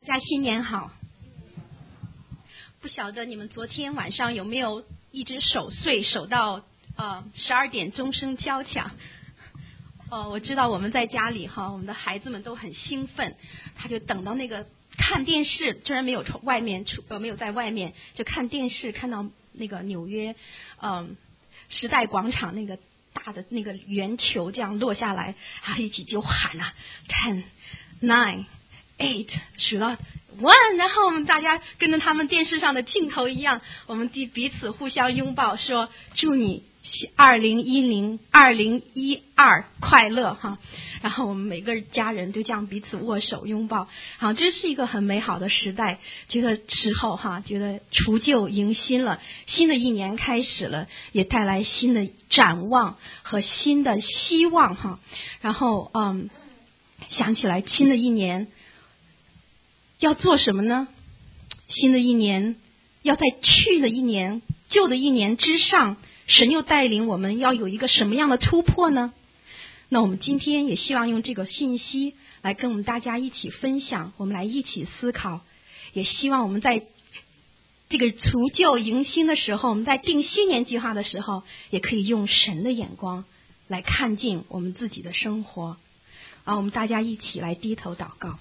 大家新年好！不晓得你们昨天晚上有没有一直守岁，守到12点钟声交响。我知道我们在家里我们的孩子们都很兴奋，他就等到那个看电视，虽然没有在外面，就看电视，看到那个纽约时代广场那个大的那个圆球这样落下来，一起就喊啊 10, 9, 8， 数到1，然后我们大家跟着他们电视上的镜头一样，我们彼此互相拥抱，说祝你2012快乐哈。然后我们每个家人都这样彼此握手拥抱，这是一个很美好的时代。觉得除旧迎新了，新的一年开始了，也带来新的展望和新的希望哈。然后想起来新的一年要做什么呢？新的一年要在去的一年、旧的一年之上，神又带领我们要有一个什么样的突破呢？那我们今天也希望用这个信息来跟我们大家一起分享，我们来一起思考，也希望我们在这个除旧迎新的时候，我们在定新年计划的时候，也可以用神的眼光来看尽我们自己的生活。我们大家一起来低头祷告。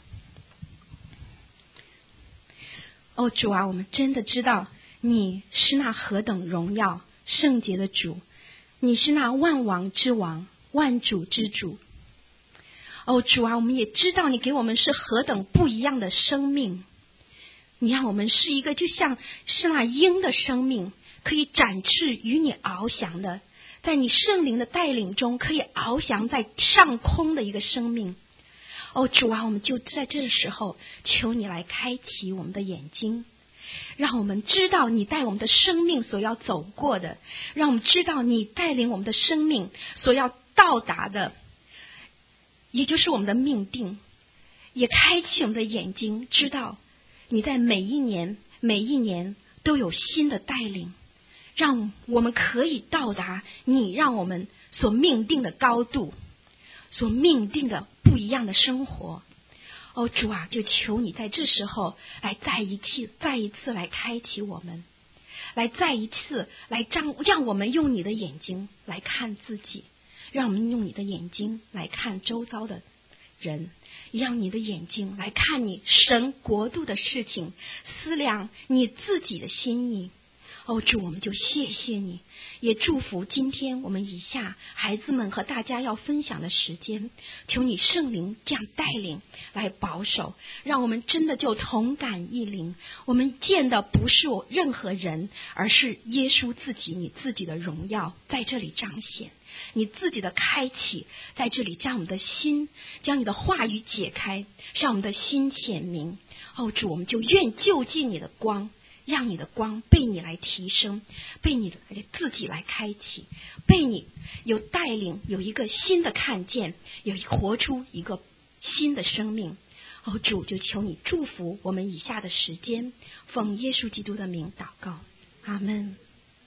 主啊，我们真的知道你是那何等荣耀圣洁的主，你是那万王之王，万主之主。主啊，我们也知道你给我们是何等不一样的生命，你让我们是一个就像是那鹰的生命，可以展翅与你翱翔的，在你圣灵的带领中可以翱翔在上空的一个生命。主啊，我们就在这时候求你来开启我们的眼睛，让我们知道你带我们的生命所要走过的，让我们知道你带领我们的生命所要到达的，也就是我们的命定。也开启我们的眼睛，知道你在每一年都有新的带领，让我们可以到达你让我们所命定的高度，所命定的不一样的生活。主啊，就求你在这时候来再一次来开启我们，来再一次来让我们用你的眼睛来看自己，让我们用你的眼睛来看周遭的人，让你的眼睛来看你神国度的事情，思量你自己的心意。主，我们就谢谢你，也祝福今天我们以下孩子们和大家要分享的时间，求你圣灵这样带领来保守，让我们真的就同感一灵。我们见的不是任何人，而是耶稣自己，你自己的荣耀在这里彰显，你自己的开启在这里，将我们的心，将你的话语解开，让我们的心显明。主，我们就愿就近你的光，让你的光被你来提升，被你自己来开启，被你有带领，有一个新的看见，有活出一个新的生命。主，就求你祝福我们以下的时间，奉耶稣基督的名祷告，阿们。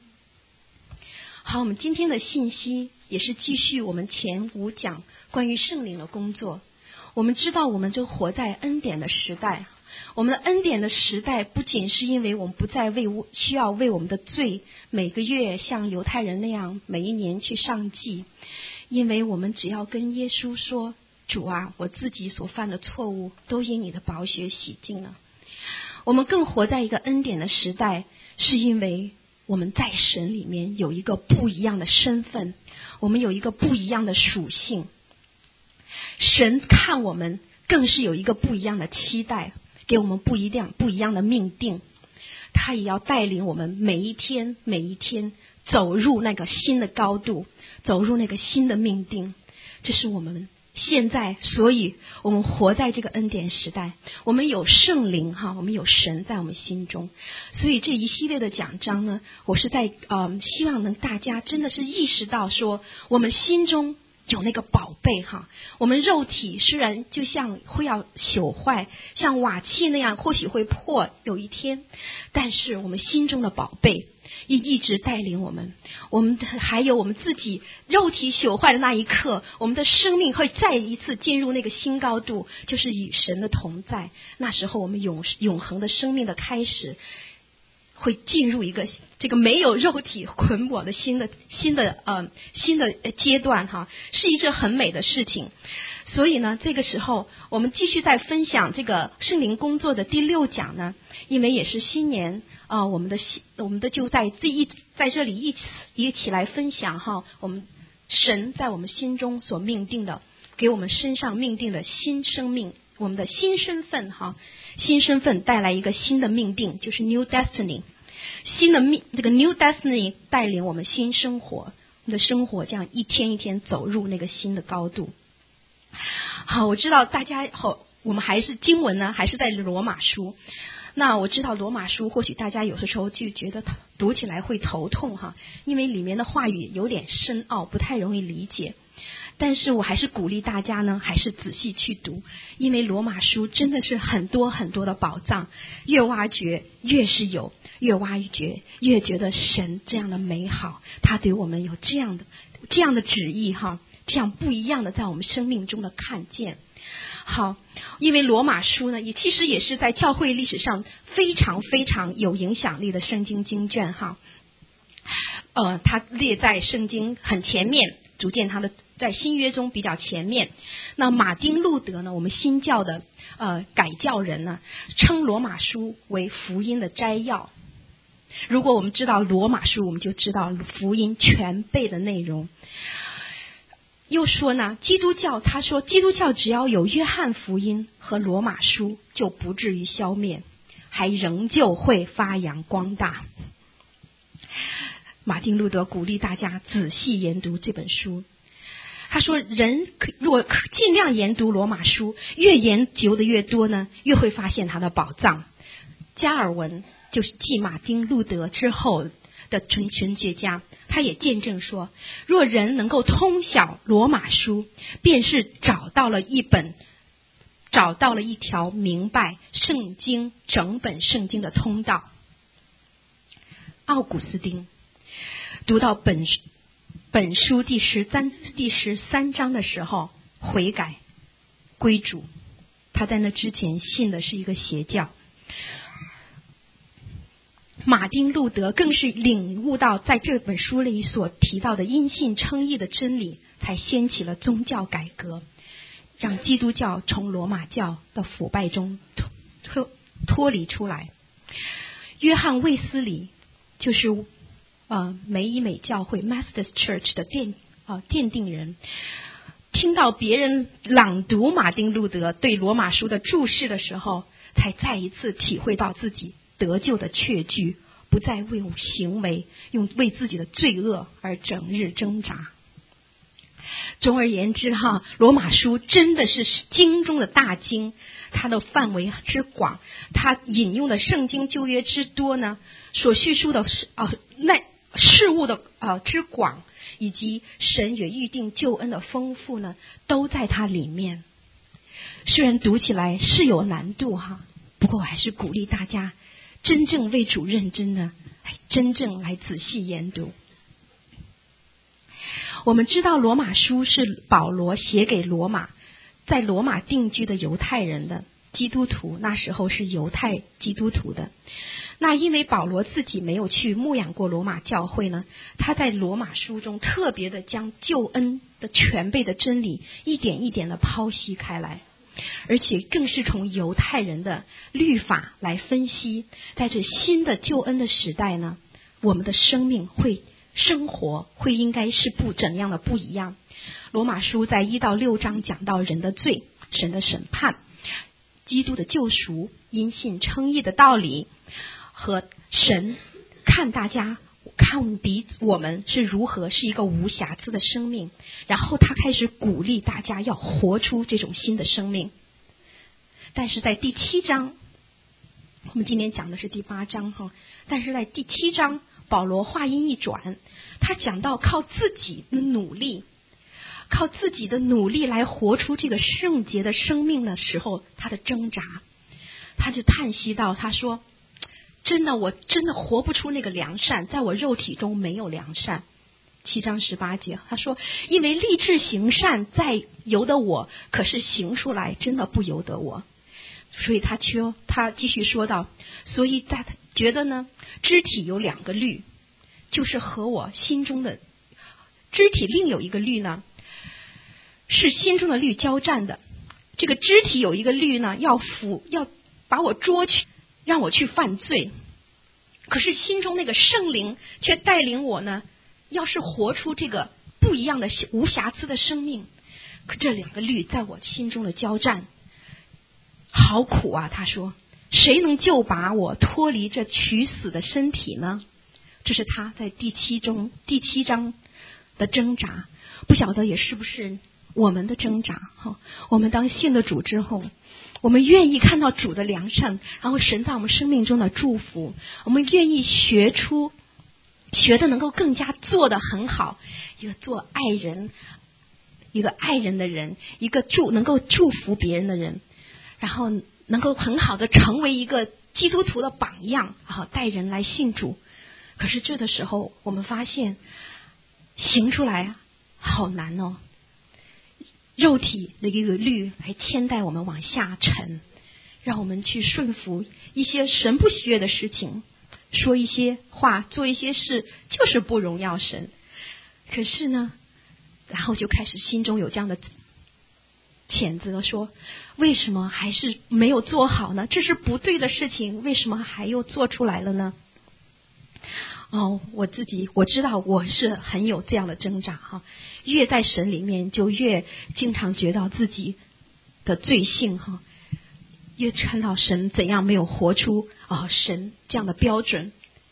好，我们今天的信息也是继续我们前5讲关于圣灵的工作。我们知道我们就活在恩典的时代，我们的恩典的时代不仅是因为我们不再需要为我们的罪每个月像犹太人那样每一年去上祭，因为我们只要跟耶稣说，主啊，我自己所犯的错误都因你的宝血洗净了。我们更活在一个恩典的时代，是因为我们在神里面有一个不一样的身份，我们有一个不一样的属性，神看我们更是有一个不一样的期待，给我们不一样的命定，他也要带领我们每一天走入那个新的高度，走入那个新的命定。这是我们现在，所以我们活在这个恩典时代，我们有圣灵我们有神在我们心中。所以这一系列的讲章呢，我是在希望能大家真的是意识到说，我们心中有那个宝贝哈。我们肉体虽然就像会要朽坏，像瓦器那样或许会破有一天，但是我们心中的宝贝一直带领我们，还有我们自己肉体朽坏的那一刻，我们的生命会再一次进入那个新高度，就是与神的同在。那时候我们永恒的生命的开始，会进入一个这个没有肉体捆绑的新的阶段哈，是一件很美的事情。所以呢，这个时候我们继续在分享这个圣灵工作的第6讲呢，因为也是新年我们的就在这里一起来分享哈，我们神在我们心中所命定的，给我们身上命定的新生命，我们的新身份哈，新身份带来一个新的命定，就是 New Destiny。这个 New Destiny 带领我们新生活，我们的生活这样一天一天走入那个新的高度。好，我知道大家我们还是经文呢，还是在罗马书。那我知道罗马书或许大家有的时候就觉得读起来会头痛哈，因为里面的话语有点深奥，不太容易理解。但是我还是鼓励大家呢，还是仔细去读，因为罗马书真的是很多很多的宝藏，越挖掘越是有，越挖掘越觉得神这样的美好，他对我们有这样的旨意哈，这样不一样的在我们生命中的看见。好，因为罗马书呢，其实也是在教会历史上非常非常有影响力的圣经经卷哈。它列在圣经很前面，逐渐它的在新约中比较前面。那马丁路德呢，我们新教的改教人呢，称罗马书为福音的摘要。如果我们知道罗马书，我们就知道福音全备的内容。又说呢，他说基督教只要有约翰福音和罗马书，就不至于消灭，还仍旧会发扬光大。马丁路德鼓励大家仔细研读这本书。他说人若尽量研读罗马书，越研究的越多呢，越会发现它的宝藏。加尔文就是继马丁路德之后的神学家，他也见证说，若人能够通晓罗马书，便是找到了一条明白圣经整本圣经的通道。奥古斯丁读到本书第13章的时候悔改归主，他在那之前信的是一个邪教。马丁路德更是领悟到在这本书里所提到的因信称义的真理，才掀起了宗教改革，让基督教从罗马教的腐败中脱离出来。约翰卫斯理就是梅伊美教会 Methodist Church 的奠定人，听到别人朗读马丁路德对罗马书的注释的时候，才再一次体会到自己得救的确据，不再为行为为自己的罪恶而整日挣扎。总而言之罗马书真的是经中的大经，它的范围之广，它引用的圣经旧约之多呢，所叙述的事物的之广，以及神也预定救恩的丰富呢，都在它里面。虽然读起来是有难度不过我还是鼓励大家真正为主认真的真正来仔细研读。我们知道罗马书是保罗写给在罗马定居的犹太人的基督徒，那时候是犹太基督徒的。那因为保罗自己没有去牧养过罗马教会呢，他在罗马书中特别的将救恩的全备的真理一点一点的剖析开来，而且更是从犹太人的律法来分析，在这新的救恩的时代呢，我们的生活会应该是怎样的不一样。罗马书在1到6章讲到人的罪、神的审判、基督的救赎、因信称义的道理，和神看我们是如何是一个无瑕疵的生命，然后他开始鼓励大家要活出这种新的生命。但是在第7章，我们今天讲的是第8章但是在第7章保罗话音一转，他讲到靠自己的努力靠自己的努力来活出这个圣洁的生命的时候，他的挣扎，他就叹息道，他说真的，我真的活不出那个良善，在我肉体中没有良善。7章18节，他说因为立志行善在由得我，可是行出来真的不由得我。所以他继续说道，所以他觉得呢，肢体有2个律，就是和我心中的肢体另有一个律呢，是心中的律交战的。这个肢体有一个律呢，要把我捉去，让我去犯罪。可是心中那个圣灵却带领我呢，要是活出这个不一样的无瑕疵的生命。可这2个律在我心中的交战，好苦啊！他说，谁能救拔我脱离这取死的身体呢？这是他在第七章的挣扎。不晓得也是不是我们的挣扎哈？我们当信了主之后，我们愿意看到主的良善，然后神在我们生命中的祝福，我们愿意学的能够更加做得很好，一个做爱人，一个爱人的人，一个能够祝福别人的人，然后能够很好的成为一个基督徒的榜样，好带人来信主。可是这个时候我们发现行出来好难哦，肉体的一个律来牵带我们往下沉，让我们去顺服一些神不喜悦的事情，说一些话，做一些事，就是不荣耀神。可是呢，然后就开始心中有这样的谴责，说为什么还是没有做好呢？这是不对的事情，为什么还又做出来了呢？我知道我是很有这样的挣扎哈，越在神里面就越经常觉到自己的罪性哈，越看到神怎样没有活出神这样的标准。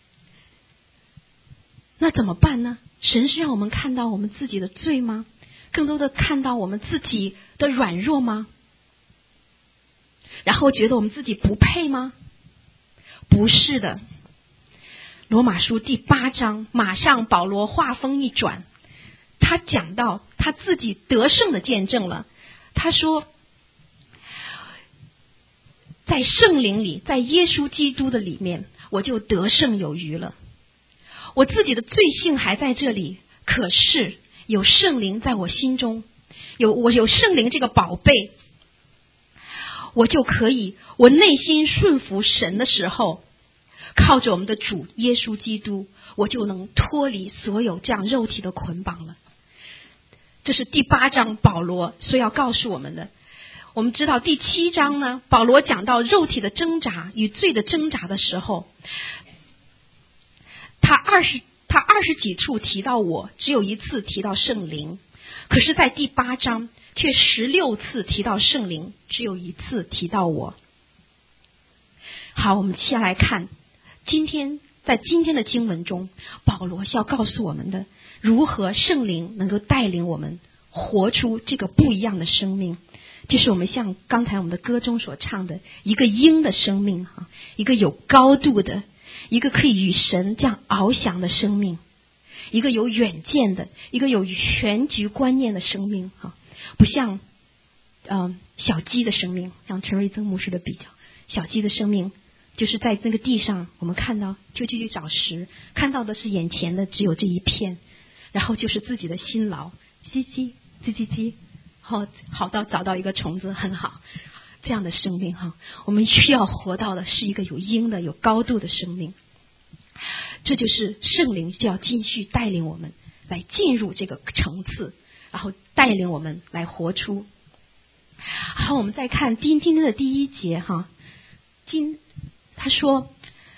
那怎么办呢？神是让我们看到我们自己的罪吗？更多的看到我们自己的软弱吗？然后觉得我们自己不配吗？不是的。罗马书第8章，马上保罗话锋一转，他讲到他自己得胜的见证了。他说，在圣灵里，在耶稣基督的里面，我就得胜有余了。我自己的罪性还在这里，可是有圣灵在我心中，我有圣灵这个宝贝，我就可以，我内心顺服神的时候，靠着我们的主耶稣基督，我就能脱离所有这样肉体的捆绑了。这是第8章保罗所要告诉我们的。我们知道第7章呢，保罗讲到肉体的挣扎与罪的挣扎的时候，他二十几处提到我，只有1次提到圣灵。可是在第8章却16次提到圣灵，只有1次提到我。好，我们先来看在今天的经文中，保罗是要告诉我们的，如何圣灵能够带领我们活出这个不一样的生命。就是我们像刚才我们的歌中所唱的，一个鹰的生命，一个有高度的，一个可以与神这样翱翔的生命，一个有远见的，一个有全局观念的生命，不像小鸡的生命，像陈瑞增牧师的比较，小鸡的生命就是在这个地上，我们看到就继续找食，看到的是眼前的只有这一片，然后就是自己的辛劳，叽叽叽叽叽，好到找到一个虫子，很好，这样的生命哈，我们需要活到的是一个有鹰的、有高度的生命。这就是圣灵就要继续带领我们来进入这个层次，然后带领我们来活出。好，我们再看今天的第1节哈，他说，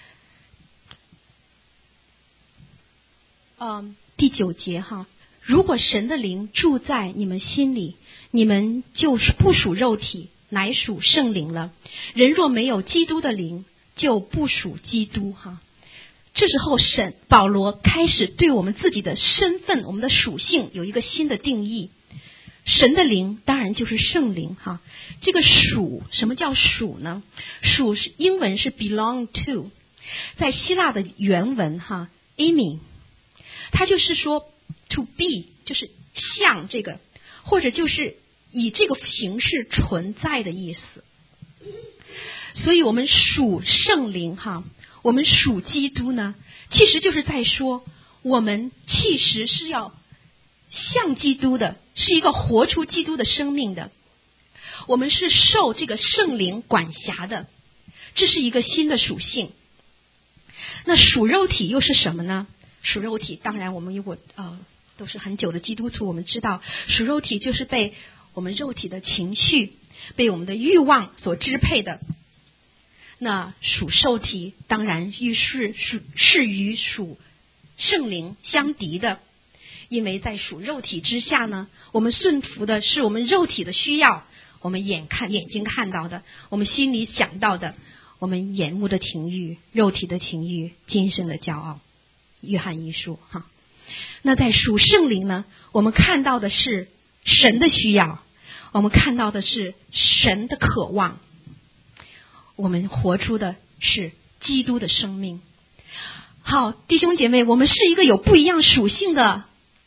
第9节哈，如果神的灵住在你们心里，你们就是不属肉体，乃属圣灵了。人若没有基督的灵，就不属基督哈。这时候保罗开始对我们自己的身份、我们的属性有一个新的定义。神的灵当然就是圣灵哈。这个属，什么叫属呢？属是英文是 belong to， 在希腊的原文哈 eimi， 它就是说 to be， 就是像这个或者就是以这个形式存在的意思。所以我们属圣灵哈，我们属基督呢，其实就是在说我们其实是要像基督的，是一个活出基督的生命的。我们是受这个圣灵管辖的，这是一个新的属性。那属肉体又是什么呢？属肉体当然我们如果都是很久的基督徒，我们知道属肉体就是被我们肉体的情绪，被我们的欲望所支配的。那属受体当然是与属圣灵相敌的，因为在属肉体之下呢，我们顺服的是我们肉体的需要，我们眼睛看到的，我们心里想到的，我们眼目的情欲，肉体的情欲，今生的骄傲。约翰一书哈。那在属圣灵呢，我们看到的是神的需要，我们看到的是神的渴望，我们活出的是基督的生命。好，弟兄姐妹，我们是一个有不一样属性的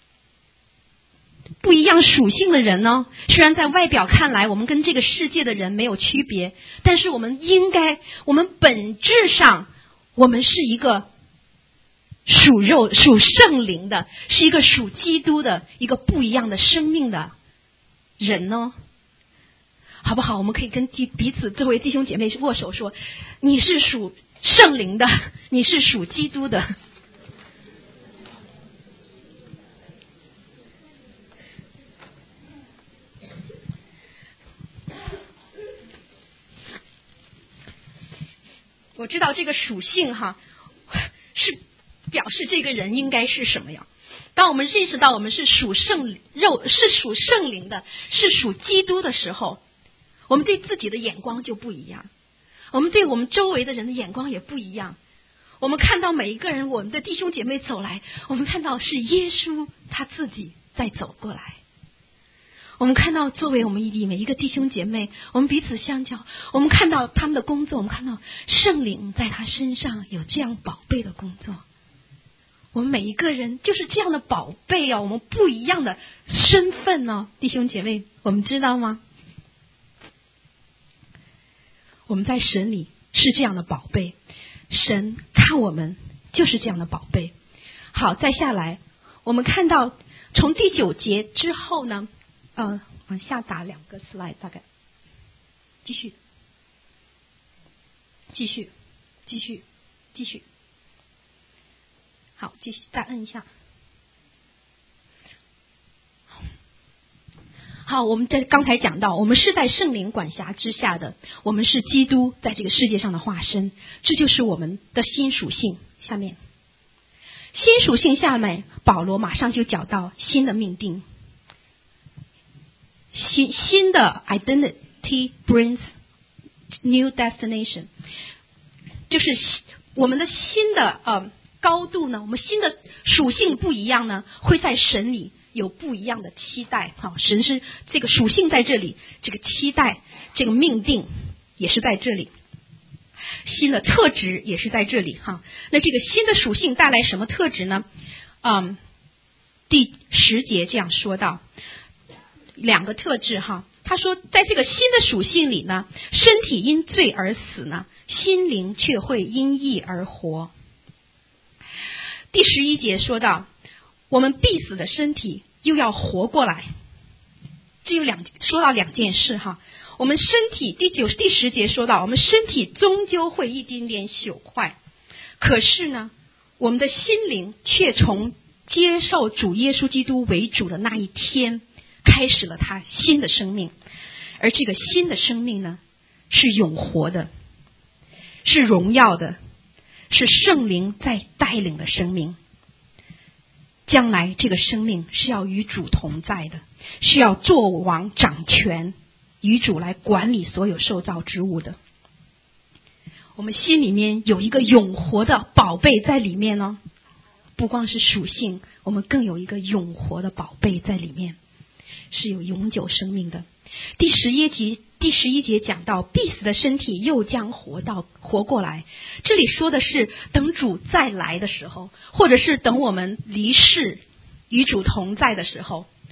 人呢。虽然在外表看来我们跟这个世界的人没有区别，但是我们本质上我们是一个属圣灵的，是一个属基督的一个不一样的生命的人呢，好不好？我们可以跟彼此作为弟兄姐妹握手说，你是属圣灵的，你是属基督的。我知道这个属性哈，是表示这个人应该是什么样。当我们认识到我们是属圣灵的，是属基督的时候，我们对自己的眼光就不一样，我们对我们周围的人的眼光也不一样。我们看到每一个人，我们的弟兄姐妹走来，我们看到是耶稣他自己在走过来。我们看到作为我们每一个弟兄姐妹，我们彼此相交，我们看到他们的工作，我们看到圣灵在他身上有这样宝贝的工作。我们每一个人就是这样的宝贝啊，我们不一样的身份呢，弟兄姐妹，我们知道吗？我们在神里是这样的宝贝，神看我们就是这样的宝贝。好，再下来我们看到从第9节之后呢，往下打2个 slide， 大概继续，好，继续再摁一下。好，我们在刚才讲到，我们是在圣灵管辖之下的，我们是基督在这个世界上的化身，这就是我们的新属性。下面新属性下面，保罗马上就讲到新的命定，新的 identity brings new destination， 就是我们的新的高度呢，我们新的属性不一样呢，会在神里有不一样的期待。好，神是这个属性在这里，这个期待，这个命定也是在这里，新的特质也是在这里哈。那这个新的属性带来什么特质呢？第10节这样说到2个特质哈。他说在这个新的属性里呢，身体因罪而死呢，心灵却会因义而活。第11节说到我们必死的身体又要活过来，这有说到2件事哈。我们身体第10节说到我们身体终究会一丁点朽坏，可是呢，我们的心灵却从接受主耶稣基督为主的那一天开始了他新的生命，而这个新的生命呢，是永活的，是荣耀的，是圣灵在带领的生命。将来这个生命是要与主同在的，是要做王掌权，与主来管理所有受造之物的。我们心里面有一个永活的宝贝在里面呢，不光是属性，我们更有一个永活的宝贝在里面，是有永久生命的。第11节讲到必死的身体又将活过来，这里说的是等主再来的时候，或者是等我们离世与主同在的时候，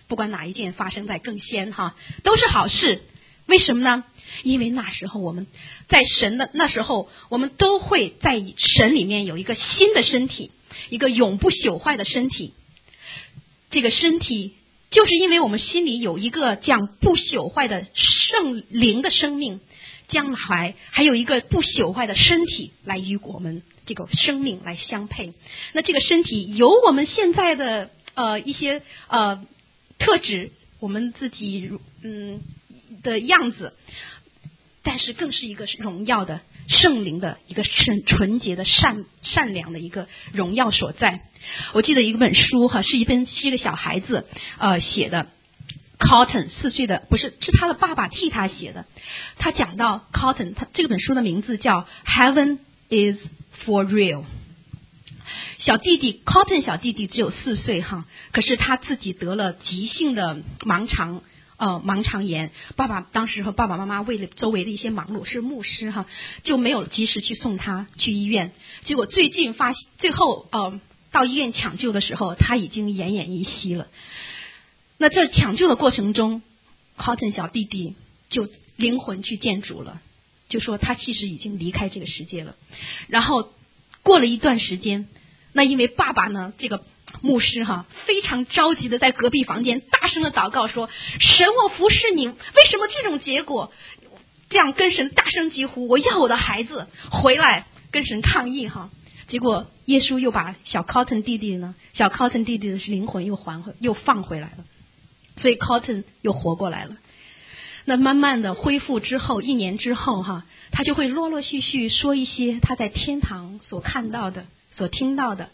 不管哪一件发生在更先哈，都是好事。为什么呢？因为那时候我们在神的那时候，我们都会在神里面有一个新的身体，一个永不朽坏的身体。这个身体就是因为我们心里有一个这样不朽坏的圣灵的生命，将来还有一个不朽坏的身体来与我们这个生命来相配。那这个身体有我们现在的一些特质，我们自己的样子，但是更是一个荣耀的圣灵的一个纯洁的善良的一个荣耀所在。我记得一本书哈，是一个小孩子写的。Cotton 4岁的，不是，是他的爸爸替他写的。他讲到 Cotton， 他这本书的名字叫 Heaven is for real。小弟弟 Cotton 小弟弟只有4岁哈，可是他自己得了急性的盲肠炎。当时和爸爸妈妈为了周围的一些忙碌，是牧师哈，就没有及时去送他去医院。结果最后到医院抢救的时候，他已经奄奄一息了。那这抢救的过程中 ，Cotton 小弟弟就灵魂去见主了，就说他其实已经离开这个世界了。然后过了一段时间，那因为爸爸呢，这个牧师哈，非常着急的在隔壁房间大声的祷告说：“神，我服侍你，为什么这种结果？”这样跟神大声疾呼：“我要我的孩子回来！”跟神抗议哈。结果耶稣又把小 Cotton 弟弟的灵魂又放回来了。所以 Cotton 又活过来了。那慢慢的恢复之后，1年之后哈，他就会陆陆续续说一些他在天堂所看到的、所听到的。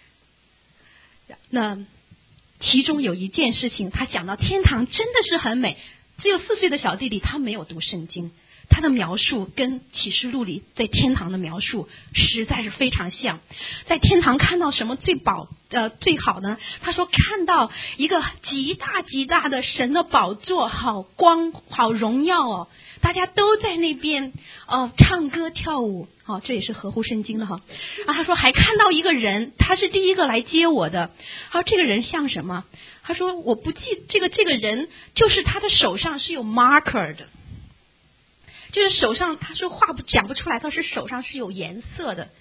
那其中有一件事情，他讲到天堂真的是很美。只有4岁的小弟弟，他没有读圣经，他的描述跟启示录里在天堂的描述实在是非常像。在天堂看到什么最好呢？他说看到一个极大极大的神的宝座，好光好荣耀哦，大家都在那边唱歌跳舞，这也是合乎圣经的哈。然后他说还看到一个人，他是第一个来接我的。他说这个人像什么？他说我不记这个人，就是他的手上是有 marker 的，就是手上，他说话讲不出来，他是手上是有颜色的。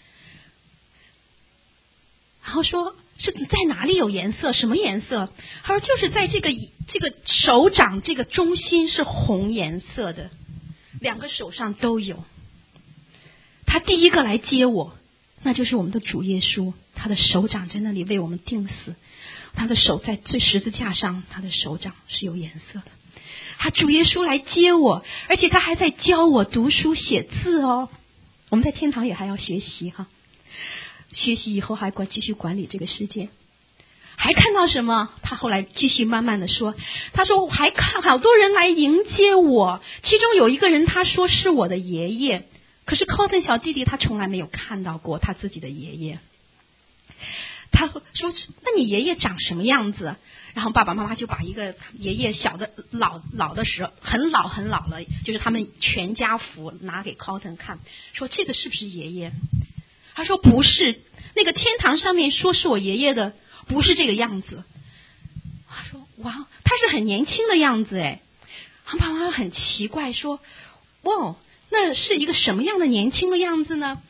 然后说是在哪里有颜色？什么颜色？他说就是在这个手掌这个中心是红颜色的，2个手上都有。他第一个来接我，那就是我们的主耶稣，他的手掌在那里为我们钉死，他的手在最十字架上，他的手掌是有颜色的。他主耶稣来接我，而且他还在教我读书写字哦。我们在天堂也还要学习哈，学习以后还继续管理这个世界。还看到什么？他后来继续慢慢的说，他说我还看好多人来迎接我，其中有一个人他说是我的爷爷，可是 Cotton 小弟弟他从来没有看到过他自己的爷爷。他说那你爷爷长什么样子？然后爸爸妈妈就把一个爷爷小的老的时候很老了，就是他们全家福拿给 Cotton 看，说这个是不是爷爷？他说不是，那个天堂上面说是我爷爷的不是这个样子。他说哇，他是很年轻的样子哎。然后爸爸妈妈很奇怪说哇，那是一个什么样的年轻的样子呢？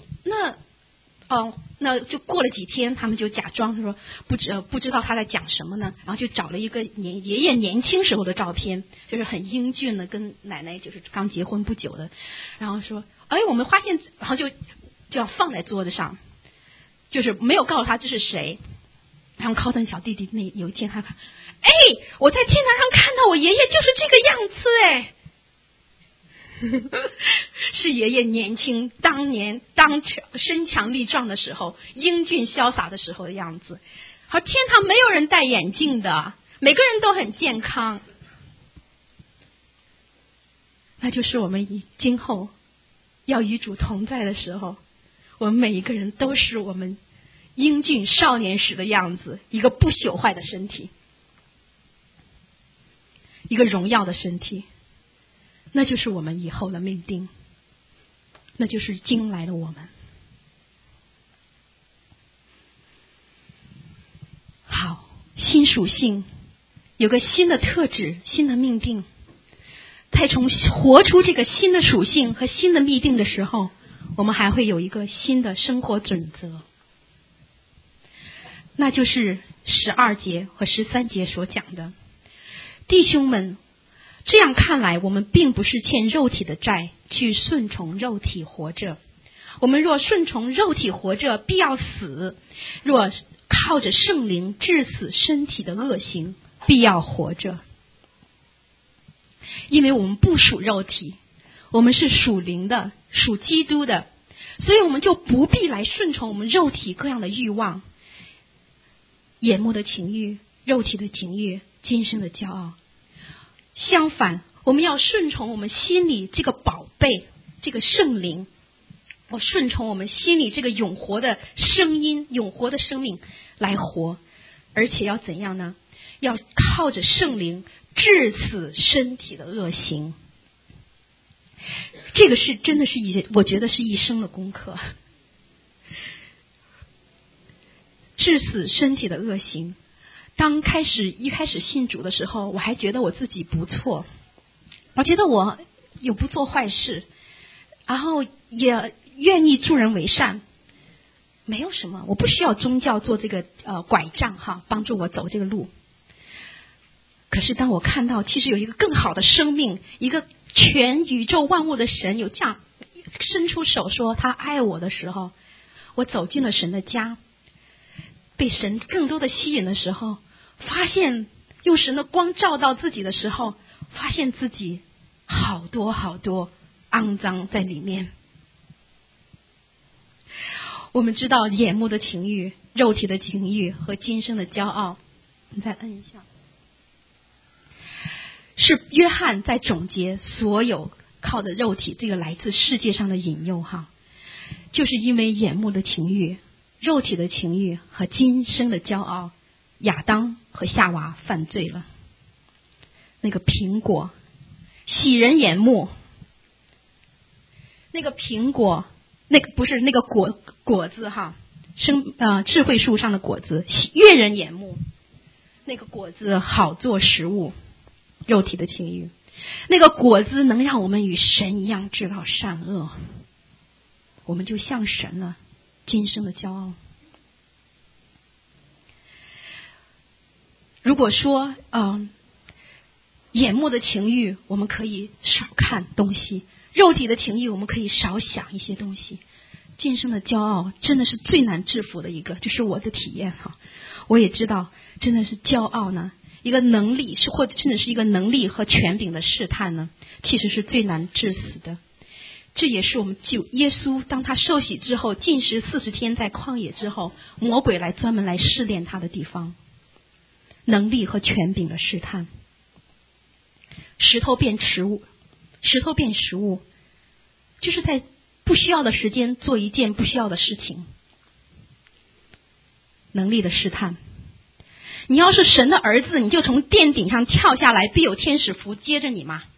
那就过了几天，他们就假装说不知道他在讲什么呢，然后就找了一个爷爷年轻时候的照片，就是很英俊的，跟奶奶就是刚结婚不久的，然后说我们发现，然后就要放在桌子上，就是没有告诉他这是谁。然后 Cotton 小弟弟有一天他看，我在天堂上看到我爷爷就是这个样子是爷爷年轻当年身强力壮的时候，英俊潇洒的时候的样子。而天堂没有人戴眼镜的，每个人都很健康。那就是我们今后要与主同在的时候，我们每一个人都是我们英俊少年时的样子，一个不朽坏的身体，一个荣耀的身体。那就是我们以后的命定，那就是将来的我们。好，新属性有个新的特质、新的命定。在从活出这个新的属性和新的命定的时候，我们还会有一个新的生活准则，那就是12节和13节所讲的。弟兄们，这样看来，我们并不是欠肉体的债，去顺从肉体活着。我们若顺从肉体活着，必要死；若靠着圣灵治死身体的恶行，必要活着。因为我们不属肉体，我们是属灵的，属基督的，所以我们就不必来顺从我们肉体各样的欲望，眼目的情欲、肉体的情欲、今生的骄傲。相反，我们要顺从我们心里这个宝贝，这个圣灵，我顺从我们心里这个永活的声音、永活的生命来活。而且要怎样呢？要靠着圣灵治死身体的恶行。这个是真的是我觉得是一生的功课。治死身体的恶行。当一开始信主的时候，我还觉得我自己不错，我觉得我有不做坏事，然后也愿意助人为善，没有什么，我不需要宗教做这个拐杖帮助我走这个路。可是当我看到其实有一个更好的生命，一个全宇宙万物的神有这样伸出手说他爱我的时候，我走进了神的家，被神更多的吸引的时候，发现用神的光照到自己的时候，发现自己好多好多肮脏在里面。我们知道眼目的情欲、肉体的情欲和今生的骄傲，你再摁一下，是约翰在总结所有靠的肉体这个来自世界上的引诱就是因为眼目的情欲、肉体的情欲和今生的骄傲，亚当和夏娃犯罪了。那个苹果喜人眼目，那个苹果，那个不是那个果子智慧树上的果子悦人眼目，那个果子好做食物，肉体的情欲，那个果子能让我们与神一样知道善恶，我们就像神了。今生的骄傲。如果说眼目的情欲我们可以少看东西，肉体的情欲我们可以少想一些东西，今生的骄傲真的是最难制服的一个，就是我的体验我也知道真的是骄傲呢，一个能力是或者甚至是一个能力和权柄的试探呢，其实是最难致死的。这也是我们耶稣当他受洗之后禁食40天在旷野之后，魔鬼来专门来试炼他的地方，能力和权柄的试探。石头变食物，就是在不需要的时间做一件不需要的事情。能力的试探，你要是神的儿子，你就从殿顶上跳下来，必有天使服接着你吗？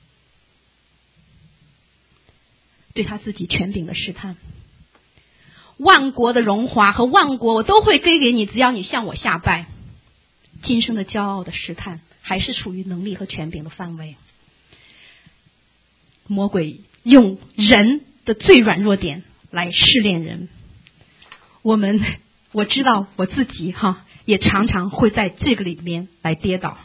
对他自己权柄的试探。万国的荣华和万国我都会归给你，只要你向我下拜。今生的骄傲的试探还是属于能力和权柄的范围。魔鬼用人的最软弱点来试炼人。我知道我自己也常常会在这个里面来跌倒。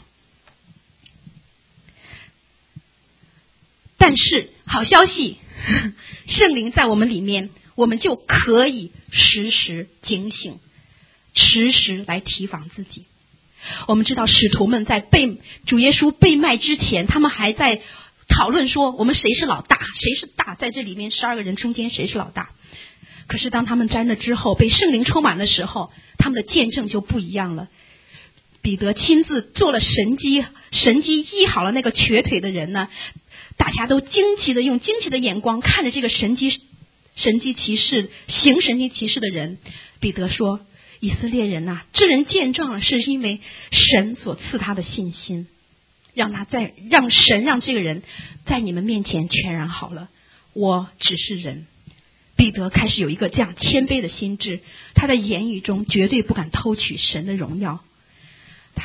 但是好消息，圣灵在我们里面，我们就可以时时警醒，时时来提防自己。我们知道使徒们在主耶稣被卖之前，他们还在讨论说我们谁是老大，谁是大，在这里面12个人中间谁是老大。可是当他们沾了之后，被圣灵充满的时候，他们的见证就不一样了。彼得亲自做了神迹医好了那个瘸腿的人呢，大家都用惊奇的眼光看着这个神迹奇事行神迹奇事的人。彼得说，以色列人啊，这人见状了，是因为神所赐他的信心，让神让这个人在你们面前全然好了。我只是人。彼得开始有一个这样谦卑的心智，他在言语中绝对不敢偷取神的荣耀。他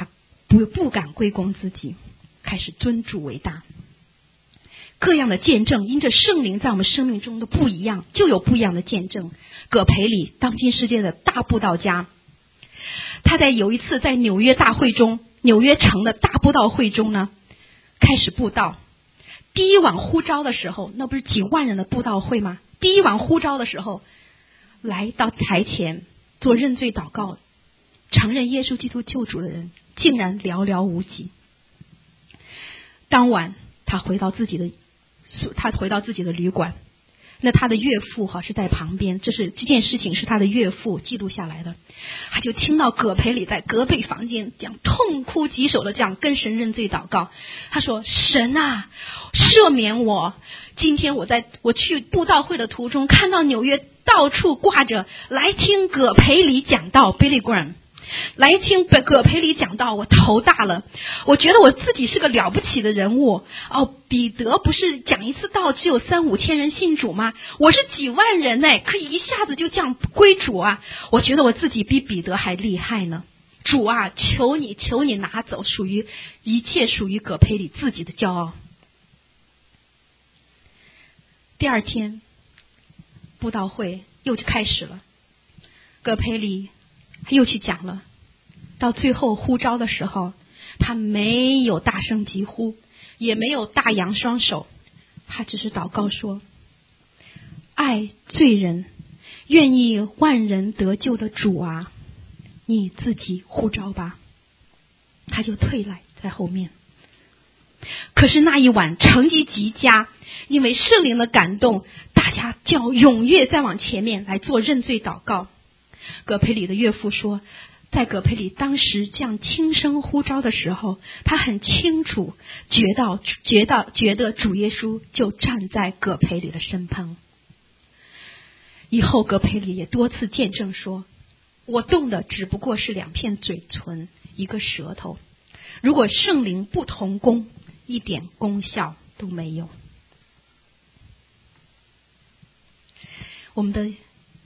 不敢归功自己，开始尊主为大。各样的见证，因着圣灵在我们生命中的不一样，就有不一样的见证。葛培理，当今世界的大布道家，他有一次在纽约大会中，纽约城的大布道会中呢，开始布道。第一晚呼召的时候，那不是几万人的布道会吗？第一晚呼召的时候，来到台前做认罪祷告，承认耶稣基督救主的人竟然寥寥无几。当晚他回到自己的旅馆，那他的岳父是在旁边，这件事情是他的岳父记录下来的。他就听到葛培理在隔壁房间这样痛哭疾首的这样跟神认罪祷告。他说：神啊，赦免我，今天我去布道会的途中，看到纽约到处挂着来听葛培理讲道 Billy Graham，来听葛培理讲道，我头大了，我觉得我自己是个了不起的人物。彼得不是讲一次道只有3-5千人信主吗？我是几万人呢，可以一下子就这样归主啊！我觉得我自己比彼得还厉害呢。主啊，求你拿走一切属于葛培理自己的骄傲。第二天布道会又开始了，葛培理又去讲了。到最后呼召的时候，他没有大声疾呼，也没有大扬双手，他只是祷告说：爱罪人，愿意万人得救的主啊，你自己呼召吧。他就退来在后面。可是那一晚成绩极佳，因为圣灵的感动，大家就要踊跃再往前面来做认罪祷告。葛培理的岳父说，在葛培理当时这样轻声呼召的时候，他很清楚觉得主耶稣就站在葛培理的身旁。以后葛培理也多次见证说，我动的只不过是2片嘴唇，一个舌头，如果圣灵不同工，一点功效都没有。我们的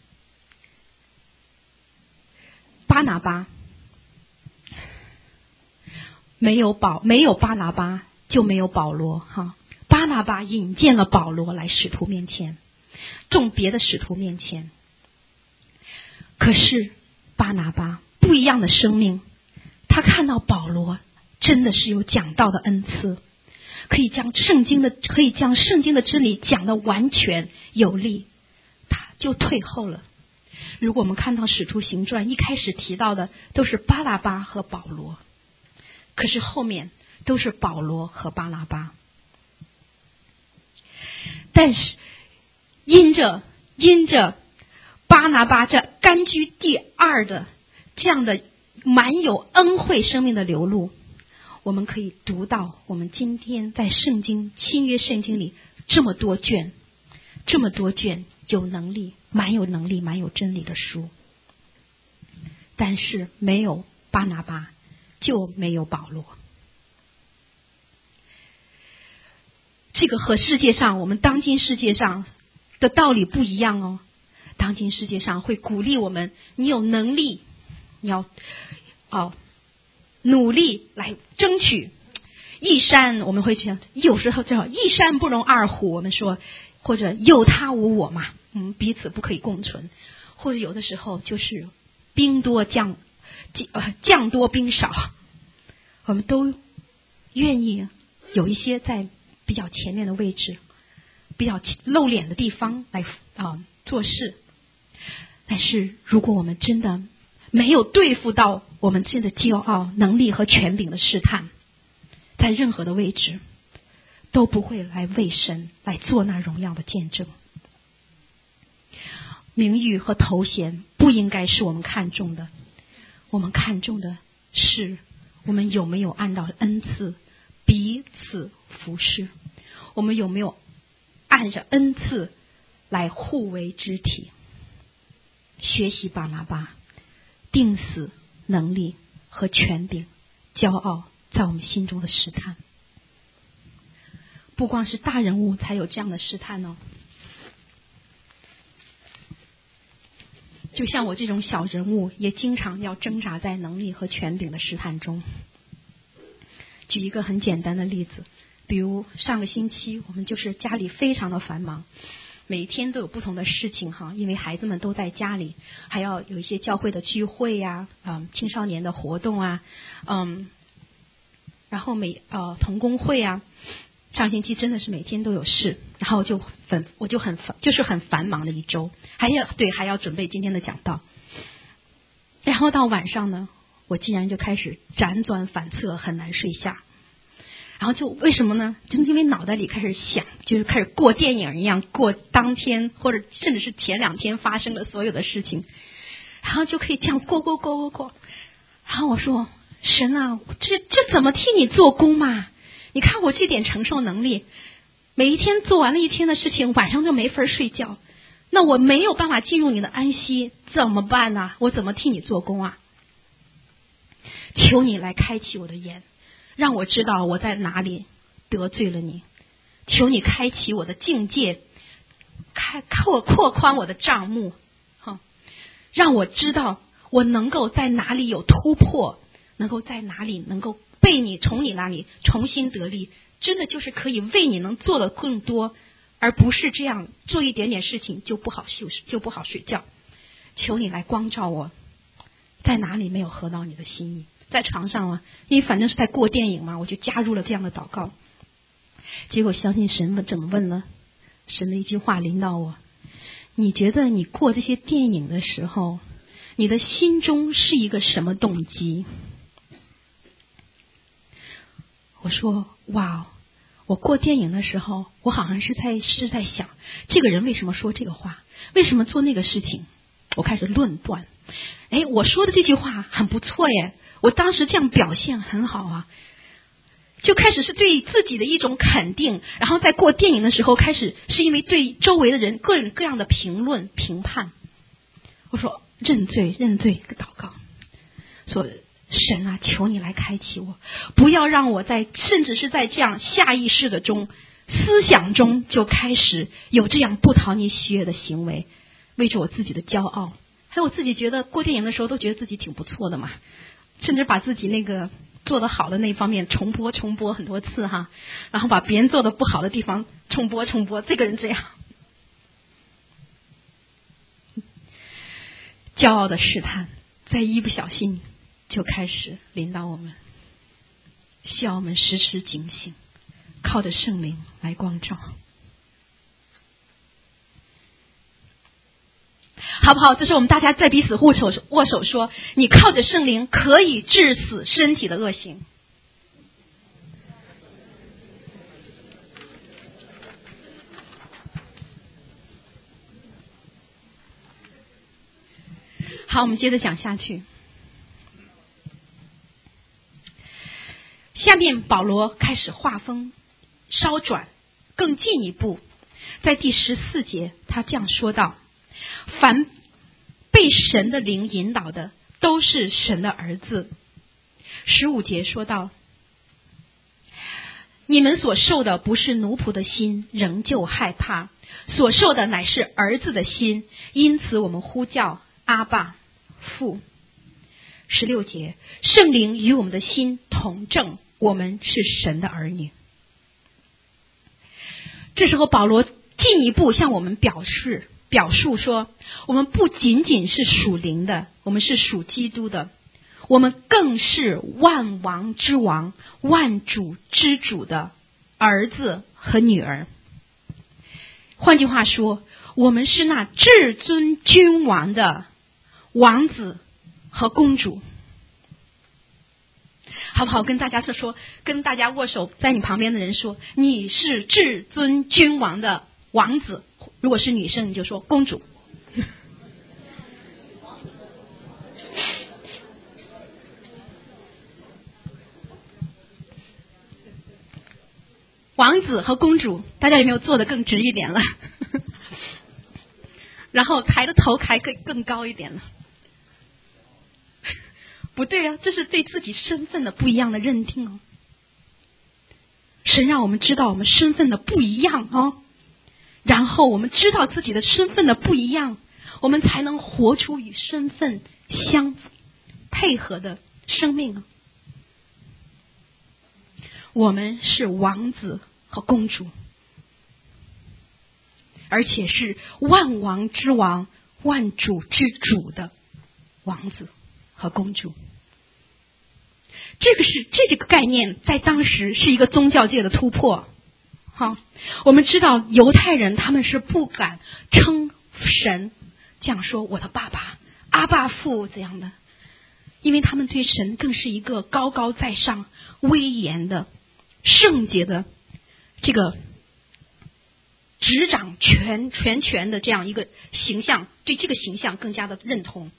巴拿巴没有巴拿巴就没有保罗哈。巴拿巴引荐了保罗来使徒面前，众别的使徒面前。可是巴拿巴不一样的生命，他看到保罗真的是有讲道的恩赐，可以将圣经的真理讲得完全有力，他就退后了。如果我们看到使徒行传一开始提到的都是巴拿巴和保罗，可是后面都是保罗和巴拿巴。但是因着巴拿巴这甘居第二的这样的满有恩惠生命的流露，我们可以读到我们今天在新约圣经里这么多卷有能力蛮有真理的书。但是没有巴拿巴就没有保罗。这个和我们当今世界上的道理不一样哦。当今世界上会鼓励我们，你有能力，你要努力来争取。一山我们会这样，有时候叫一山不容二虎，我们说，或者有他无我嘛，彼此不可以共存。或者有的时候就是兵多将多兵少，我们都愿意有一些在比较前面的位置，比较露脸的地方来做事。但是如果我们真的没有对付到我们真的骄傲、能力和权柄的试探，在任何的位置都不会来为神来做那荣耀的见证。名誉和头衔不应该是我们看重的，我们看重的是我们有没有按照恩赐彼此服侍，我们有没有按着恩赐来互为肢体。学习巴拿巴，定死能力和权柄，骄傲在我们心中的试探。不光是大人物才有这样的试探哦，就像我这种小人物也经常要挣扎在能力和权柄的试探中。 举一个很简单的例子，比如上个星期我们就是家里非常的繁忙，每天都有不同的事情哈，因为孩子们都在家里，还要有一些教会的聚会呀，青少年的活动啊，然后同工会啊，上星期真的是每天都有事，然后我就很繁忙的一周，还要准备今天的讲道，然后到晚上呢，我竟然就开始辗转反侧，很难睡下。然后就为什么呢？就因为脑袋里开始想，就是开始过电影一样，过当天或者甚至是前2天发生的所有的事情，然后就可以这样过。然后我说：神啊，这怎么替你做工嘛？你看我这点承受能力，每一天做完了一天的事情，晚上就没法睡觉，那我没有办法进入你的安息，怎么办呢？我怎么替你做工啊？求你来开启我的眼，让我知道我在哪里得罪了你。求你开启我的境界，扩宽我的帐幕，让我知道我能够在哪里有突破，能够在哪里能够从你那里重新得力，真的就是可以为你能做的更多，而不是这样做一点点事情就不好睡觉。求你来光照我，在哪里没有合到你的心意。在床上啊，因为反正是在过电影嘛，我就加入了这样的祷告。结果相信神怎么问呢？神的一句话领导我：你觉得你过这些电影的时候，你的心中是一个什么动机？我说：哇，我过电影的时候，我好像是在想，这个人为什么说这个话，为什么做那个事情。我开始论断，我说的这句话很不错耶，我当时这样表现很好啊，就开始是对自己的一种肯定，然后在过电影的时候开始是因为对周围的人各种各样的评论评判。我说认罪祷告，说神啊，求你来开启我，不要让我甚至是在这样下意识的思想中就开始有这样不讨你喜悦的行为，为着我自己的骄傲，还有我自己觉得过电影的时候都觉得自己挺不错的嘛，甚至把自己那个做得好的那方面重播很多次哈，然后把别人做的不好的地方重播，这个人这样。骄傲的试探在一不小心就开始领导我们，需要我们时时警醒，靠着圣灵来光照，好不好？这是我们大家在彼此握手说，你靠着圣灵可以治死身体的恶行。好，我们接着讲下去。下面保罗开始话锋稍转，更进一步，在第14节他这样说道：凡被神的灵引导的都是神的儿子。15节说道：你们所受的不是奴仆的心，仍旧害怕，所受的乃是儿子的心，因此我们呼叫阿爸父。16节，圣灵与我们的心同证，我们是神的儿女。这时候保罗进一步向我们表述说，我们不仅仅是属灵的，我们是属基督的，我们更是万王之王、万主之主的儿子和女儿。换句话说，我们是那至尊君王的王子和公主。好不好？跟大家握手，在你旁边的人说，你是至尊君王的王子，如果是女生你就说公主。王子和公主，大家有没有做得更直一点了？然后抬的头还可以更高一点了。不对啊，这是对自己身份的不一样的认定哦。神让我们知道我们身份的不一样哦，然后我们知道自己的身份的不一样，我们才能活出与身份相配合的生命啊。 我们是王子和公主，而且是万王之王、万主之主的王子和公主。这个概念在当时是一个宗教界的突破。好，我们知道犹太人他们是不敢称神这样说我的爸爸阿爸父这样的，因为他们对神更是一个高高在上、威严的、圣洁的这个执掌全权的这样一个形象，对这个形象更加的认同。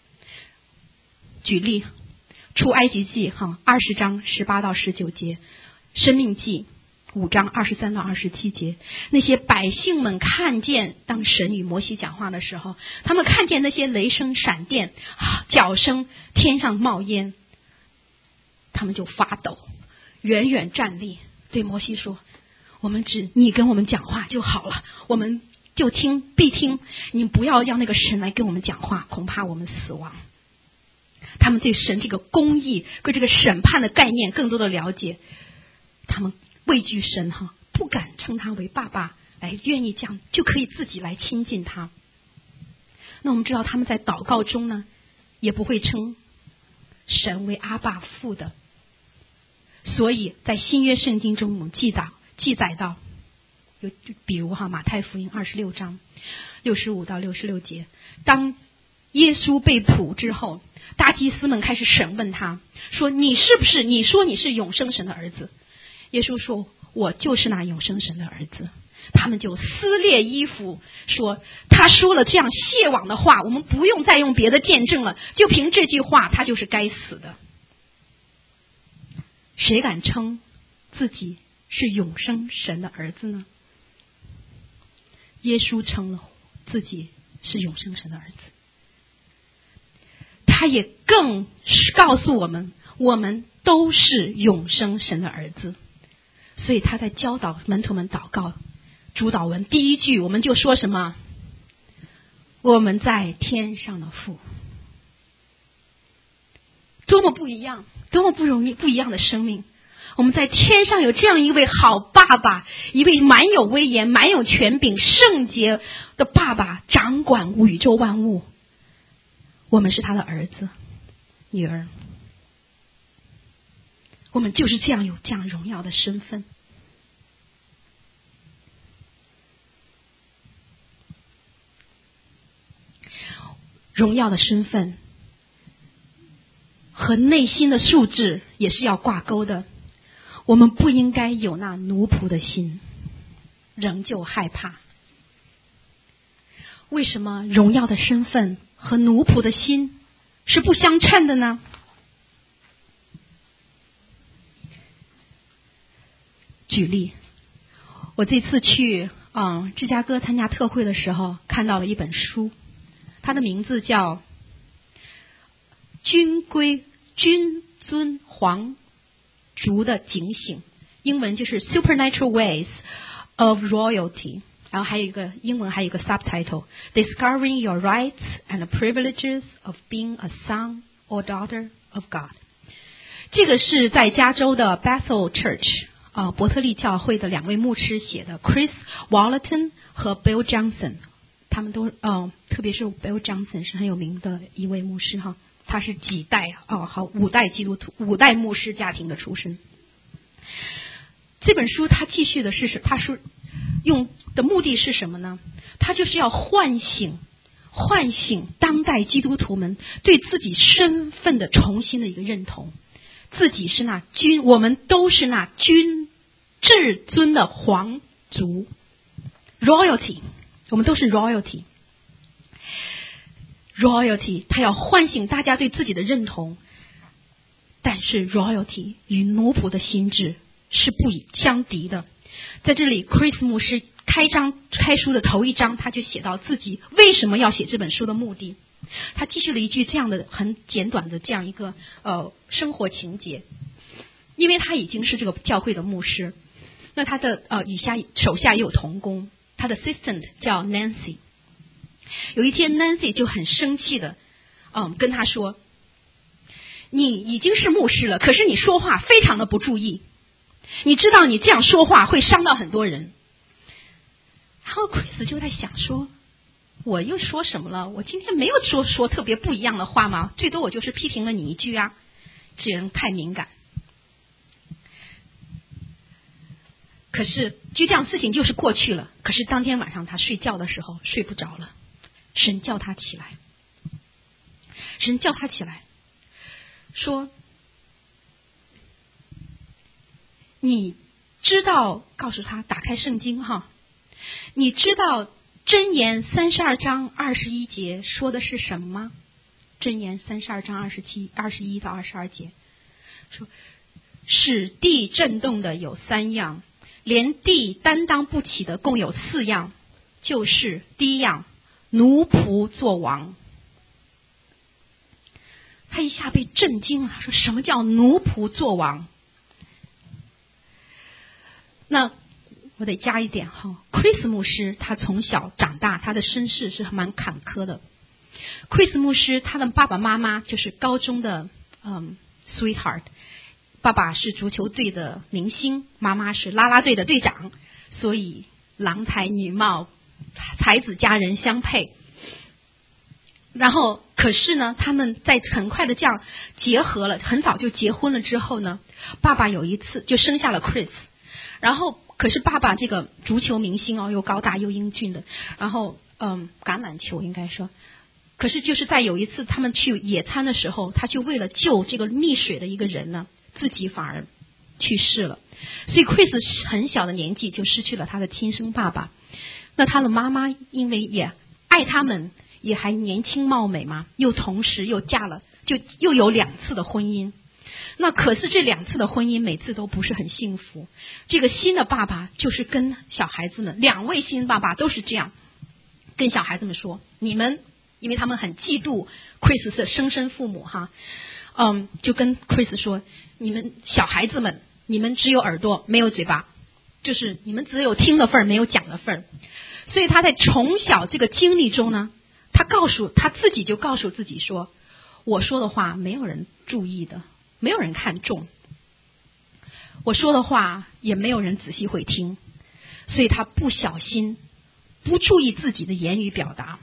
举例，出埃及记20章18到19节，申命记5章23到27节，那些百姓们看见当神与摩西讲话的时候，他们看见那些雷声闪电脚声，天上冒烟，他们就发抖，远远站立，对摩西说，你跟我们讲话就好了，我们就必听，你不要让那个神来跟我们讲话，恐怕我们死亡。他们对神这个公义跟这个审判的概念更多的了解，他们畏惧神不敢称他为爸爸，来愿意这样就可以自己来亲近他。那我们知道他们在祷告中呢，也不会称神为阿爸父的，所以在新约圣经中我们记载到，比如马太福音26章65到66节，当耶稣被捕之后，大祭司们开始审问他，说你说你是永生神的儿子？耶稣说，我就是那永生神的儿子。他们就撕裂衣服，说他说了这样亵枉的话，我们不用再用别的见证了，就凭这句话他就是该死的。谁敢称自己是永生神的儿子呢？耶稣称了自己是永生神的儿子，他也更告诉我们，我们都是永生神的儿子。所以他在教导门徒们祷告主祷文第一句，我们就说什么？我们在天上的父。多么不一样，多么不一样的生命。我们在天上有这样一位好爸爸，一位蛮有威严、蛮有权柄、圣洁的爸爸，掌管宇宙万物。我们是他的儿子、女儿，我们就是这样有这样荣耀的身份。荣耀的身份和内心的素质也是要挂钩的。我们不应该有那奴仆的心，仍旧害怕。为什么荣耀的身份和奴仆的心是不相称的呢？举例，我这次去芝加哥参加特会的时候，看到了一本书，它的名字叫君尊皇族的警醒，英文就是 Supernatural Ways of Royalty， 然后还有一个英文还有一个 subtitle Discovering Your Rights and Privileges of Being a Son or Daughter of God。 这个是在加州的 Bethel Church伯特利教会的两位牧师写的， Chris Wallerton 和 Bill Johnson， 他们都特别是 Bill Johnson 是很有名的一位牧师他是几代5代基督徒5代牧师家庭的出身。这本书他继续的他说用的目的是什么呢？他就是要唤醒当代基督徒们对自己身份的重新的一个认同，自己是我们都是那至尊的皇族 royalty， 我们都是 royalty， 他要唤醒大家对自己的认同。但是 royalty 与奴仆的心智是不相敌的。在这里 Chris 牧师开书的头一章，他就写到自己为什么要写这本书的目的。他继续了一句这样的很简短的这样一个生活情节。因为他已经是这个教会的牧师，那他的手下也有同工，他的 assistant 叫 Nancy。 有一天 Nancy 就很生气的跟他说，你已经是牧师了，可是你说话非常的不注意， 你知道你这样说话会伤到很多人。然后 Chris 就在想说，我又说什么了？我今天没有说特别不一样的话吗？最多我就是批评了你一句啊，这人太敏感。可是就这样事情就是过去了。可是当天晚上他睡觉的时候睡不着了，神叫他起来，神叫他起来说，你知道，告诉他打开圣经哈，你知道箴言32章21节说的是什么吗？箴言32章21到22节说，使地震动的有3样，连地担当不起的共有4样，就是第一样，奴仆做王。他一下被震惊了，说什么叫奴仆做王？那我得加一点哈 ，Chris 牧师他从小长大，他的身世是蛮坎坷的。Chris 牧师他的爸爸妈妈就是高中的sweetheart， 爸爸是足球队的明星，妈妈是啦啦队的队长，所以郎才女貌，才子佳人相配。然后可是呢，他们在很快的这样结合了，很早就结婚了之后呢，爸爸有一次就生下了 Chris。然后可是爸爸这个足球明星又高大又英俊的，然后橄榄球应该说，可是就是在有一次他们去野餐的时候，他就为了救这个溺水的一个人呢，自己反而去世了。所以 Chris 很小的年纪就失去了他的亲生爸爸。那他的妈妈因为也爱他们，也还年轻貌美嘛，又同时又嫁了，就又有2次的婚姻。那可是这2次的婚姻每次都不是很幸福。这个新的爸爸就是跟小孩子们，2位新爸爸都是这样跟小孩子们说，你们因为他们很嫉妒 Chris 是生身父母哈，就跟 Chris 说，你们小孩子们，你们只有耳朵没有嘴巴，就是你们只有听的份儿没有讲的份儿。所以他在从小这个经历中呢，他自己就告诉自己说，我说的话没有人注意的，没有人看重，我说的话也没有人仔细会听，所以他不小心不注意自己的言语表达。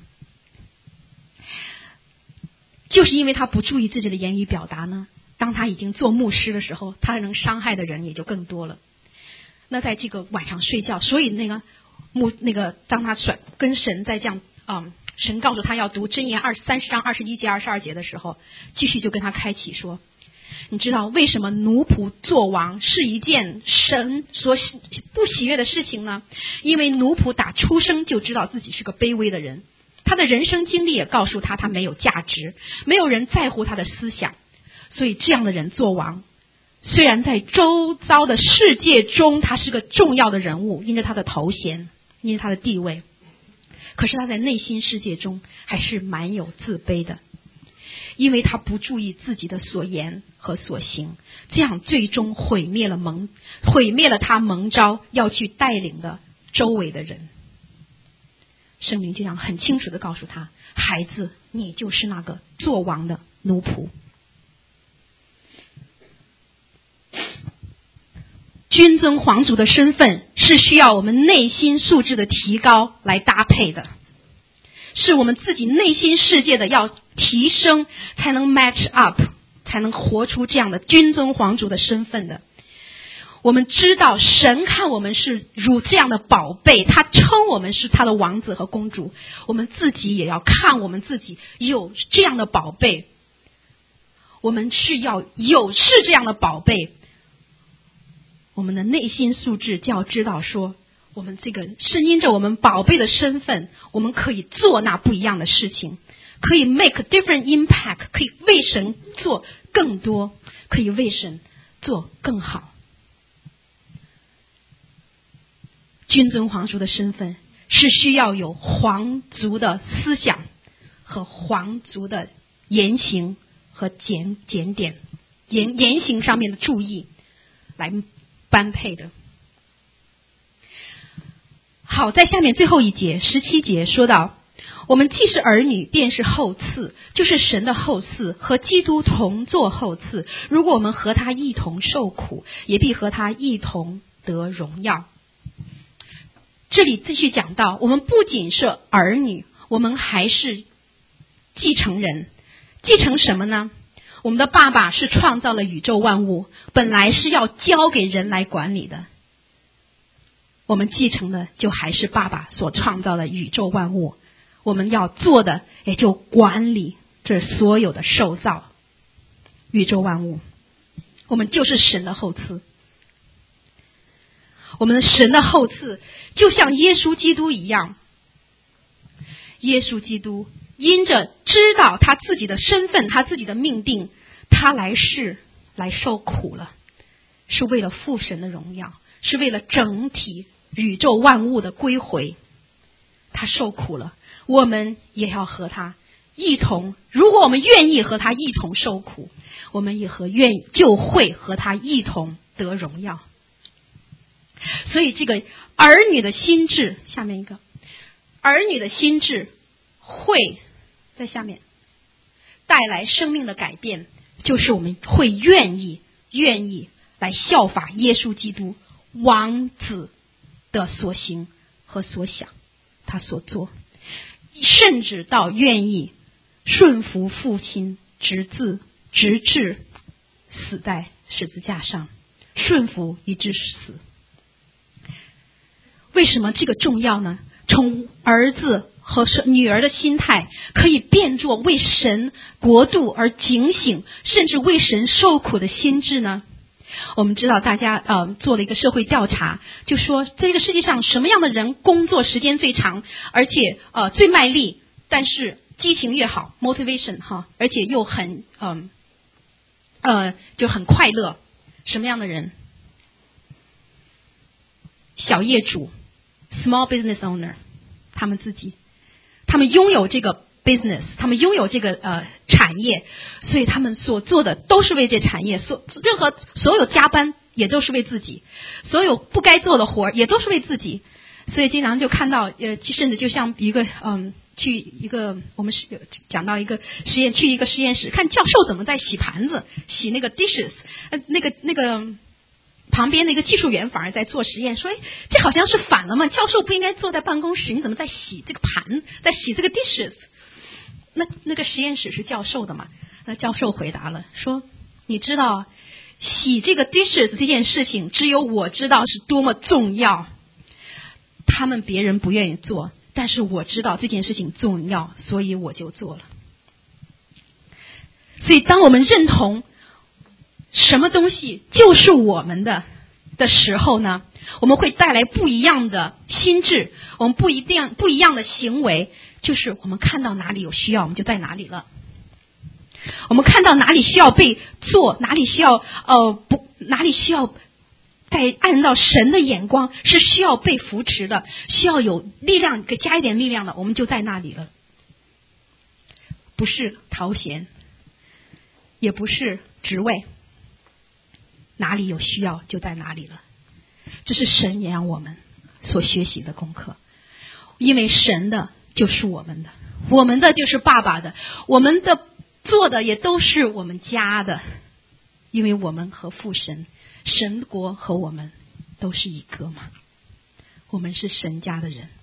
就是因为他不注意自己的言语表达呢，当他已经做牧师的时候，他能伤害的人也就更多了。那在这个晚上睡觉，所以当他跟神在这样神告诉他要读箴言30章21节22节的时候，继续就跟他开启说，你知道为什么奴仆做王是一件神所不喜悦的事情呢？因为奴仆打出生就知道自己是个卑微的人，他的人生经历也告诉他没有价值，没有人在乎他的思想，所以这样的人做王，虽然在周遭的世界中他是个重要的人物，因着他的头衔，因为他的地位，可是他在内心世界中还是蛮有自卑的，因为他不注意自己的所言和所行，这样最终毁灭了他蒙召要去带领的周围的人。圣灵这样很清楚地告诉他，孩子，你就是那个做王的奴仆。君尊皇族的身份是需要我们内心素质的提高来搭配的，是我们自己内心世界的要提升，才能 match up， 才能活出这样的君尊皇族的身份的。我们知道神看我们是如这样的宝贝，他称我们是他的王子和公主，我们自己也要看我们自己有这样的宝贝，我们是要是这样的宝贝，我们的内心素质就要知道说，我们这个是因着我们宝贝的身份，我们可以做那不一样的事情，可以 make different impact， 可以为神做更多，可以为神做更好。君尊皇族的身份是需要有皇族的思想和皇族的言行和检点言行上面的注意来般配的。好，在下面最后一节17节说到， 我们既是儿女，便是后嗣，就是神的后嗣，和基督同作后嗣。如果我们和他一同受苦，也必和他一同得荣耀。这里继续讲到，我们不仅是儿女，我们还是继承人。继承什么呢？我们的爸爸是创造了宇宙万物，本来是要交给人来管理的。我们继承的就还是爸爸所创造的宇宙万物，我们要做的也就管理这所有的受造宇宙万物。我们就是神的后嗣，我们的神的后嗣就像耶稣基督一样。耶稣基督因着知道他自己的身份，他自己的命定，他来世来受苦了，是为了父神的荣耀，是为了整体宇宙万物的归回。他受苦了，我们也要和他一同，如果我们愿意和他一同受苦，我们也就会和他一同得荣耀。所以这个儿女的心智，下面一个儿女的心智会在下面带来生命的改变，就是我们会愿意来效法耶稣基督王子的所行和所想，他所做，甚至到愿意顺服父亲，直至死在十字架上，顺服以致死。为什么这个重要呢？从儿子和女儿的心态可以变作为神国度而警醒，甚至为神受苦的心智呢？我们知道大家做了一个社会调查，就说在这个世界上什么样的人工作时间最长，而且最卖力，但是激情越好 motivation 而且又很就很快乐。什么样的人？小业主 small business owner， 他们拥有这个 business， 他们拥有这个产业，所以他们所做的都是为这产业，所有加班也都是为自己，所有不该做的活也都是为自己。所以经常就看到甚至就像一个我们讲到一个实验，去一个实验室看教授怎么在洗盘子，洗那个 dishes， 那个旁边那个技术员反而在做实验，说这好像是反了嘛，教授不应该坐在办公室，你怎么在洗这个盘，在洗这个 dishes？ 那个实验室是教授的嘛？那教授回答了，说你知道洗这个 dishes 这件事情只有我知道是多么重要，别人不愿意做，但是我知道这件事情重要，所以我就做了。所以当我们认同什么东西就是我们的时候呢，我们会带来不一样的心智，我们不一样的行为，就是我们看到哪里有需要，我们就在哪里了。我们看到哪里需要被做，哪里需要在按照神的眼光是需要被扶持的，需要有力量，加一点力量的，我们就在那里了。不是头衔，也不是职位，哪里有需要就在哪里了。这是神也让我们所学习的功课，因为神的就是我们的，我们的就是爸爸的，我们的做的也都是我们家的，因为我们和父神国和我们都是一个嘛，我们是神家的人。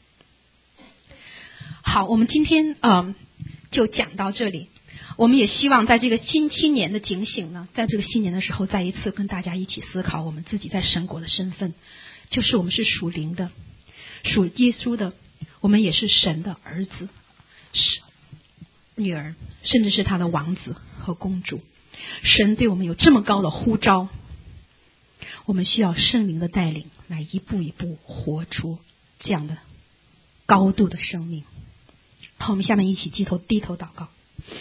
好，我们今天就讲到这里。我们也希望在这个新年的警醒呢，在这个新年的时候再一次跟大家一起思考我们自己在神国的身份，就是我们是属灵的，属耶稣的，我们也是神的儿子，是女儿，甚至是他的王子和公主。神对我们有这么高的呼召，我们需要圣灵的带领来一步一步活出这样的高度的生命。好，我们下面一起低头祷告。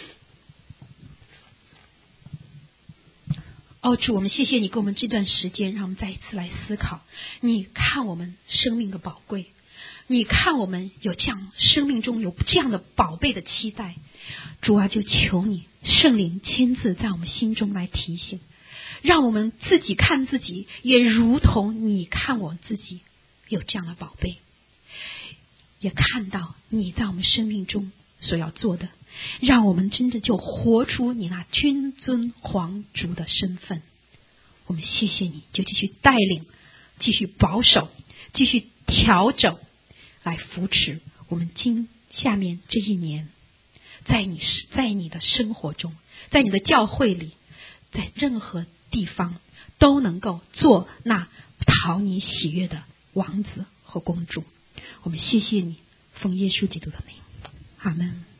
主，我们谢谢你给我们这段时间，让我们再一次来思考，你看我们生命的宝贵，你看我们有这样生命中有这样的宝贝的期待。主啊，就求你圣灵亲自在我们心中来提醒，让我们自己看自己也如同你看我自己有这样的宝贝， 也看到你在我们生命中所要做的，让我们真的就活出你那君尊皇族的身份。我们谢谢你，就继续带领，继续保守，继续调整，来扶持我们下面这一年，在你的生活中，在你的教会里，在任何地方都能够做那讨你喜悦的王子和公主。我们谢谢你，奉耶稣基督的名，阿们。